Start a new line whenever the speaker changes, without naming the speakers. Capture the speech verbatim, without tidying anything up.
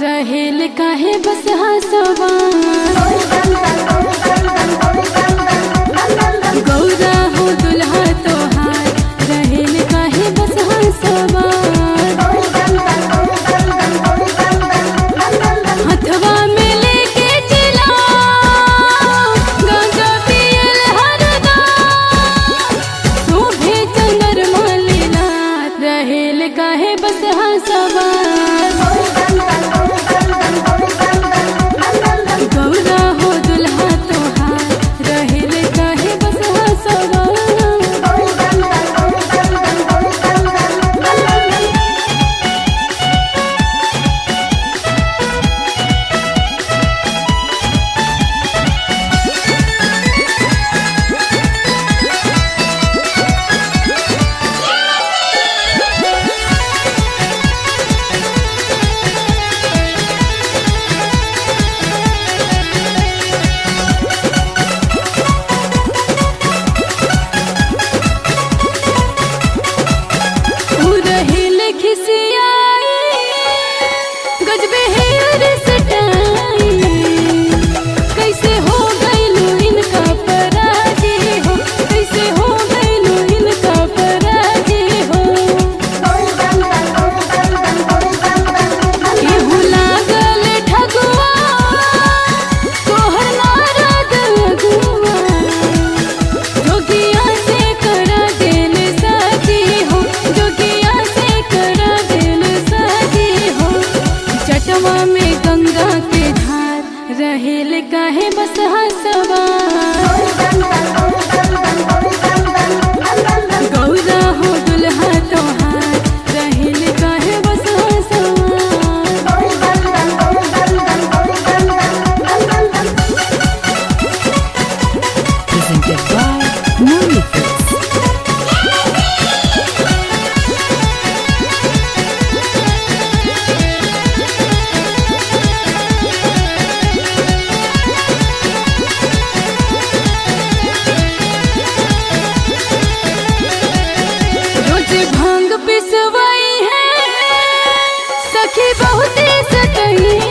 रहेल काहे बस हसवा गौरा हो दुल्हा तोहार रहेल काहे बस हसवा हथवा में लेके चला गांजा पियल हरदा शोभे चंद्रमा लीला रहेल काहे बस हसवा गौरा हो दुल्हा तोहार रहेल काहे बस हसवा गजबे हेयर स्टाइल कैसे हो गइलू इनका पराजी हो कैसे हो गइलू इनका पराजी हो केहू लागल ठगुआ तोहर नारद लगुआ जोगिया से करा देल साजी हो जोगिया से करा देल साजी हो चटवा में गंगा के धार रहेल काहे बस हसवा गौरा हो दुल्हा तोहार रहेल काहे बस हसवा
Presented by Moonfix.
रोज भांग पिसवाई है सखी बहुते सतही